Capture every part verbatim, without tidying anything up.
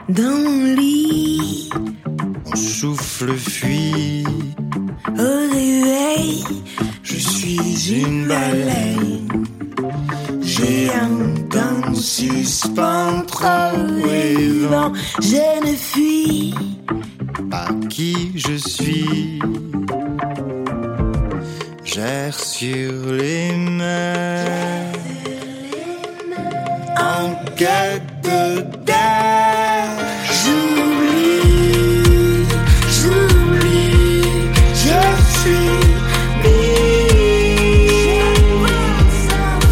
Dans mon lit, mon souffle fuit. Au réveil, je suis une baleine. J'ai un temps suspens trop vivant. Je ne fuis pas qui je suis. J'erre sur les mers en quête d'air. J'oublie, j'oublie, je suis libre.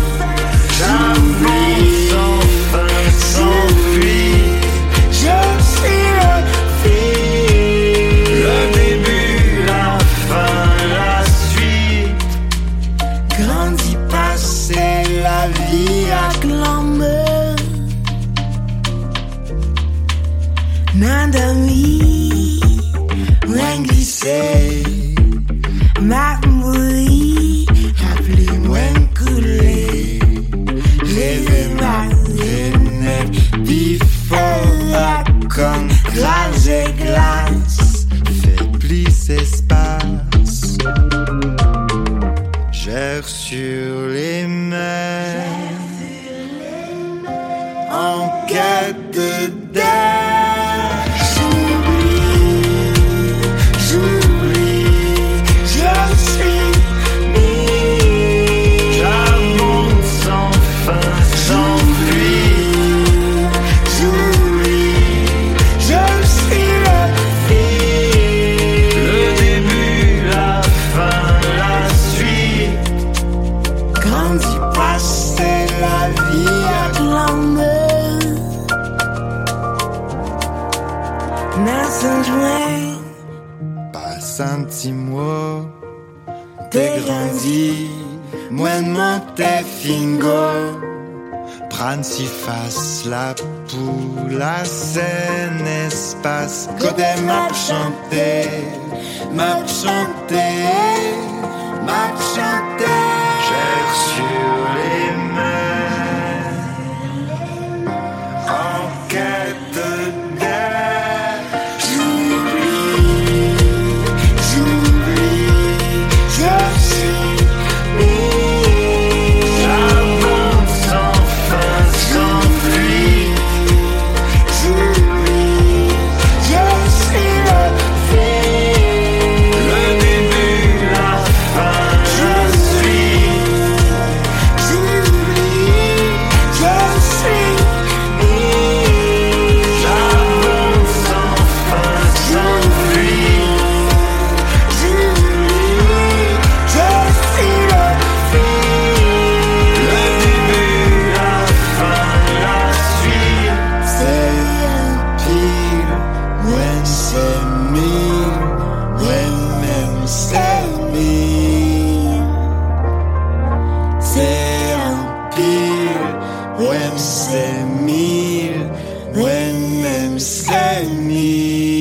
J'avance enfin s'enfuit. Je suis le fil. Le début, la fin, la suite. Grandi, passer la vie à clameur. Nada mi, moins glissé, ma mouille, appelé moins coulé, rêver ma reine, before comme glace et glace, fait plus espace, j'erre sur les mers, en quête d'air. Senti-moi, t'es grandi, moi de mon t'es fingo. Prendre si face la poule, la scène, espace. Côté m'a chanté, m'a chanté, m'a chanté. J'erre sur les mers, en quête d'air. When c'est mille, when même c'est mille.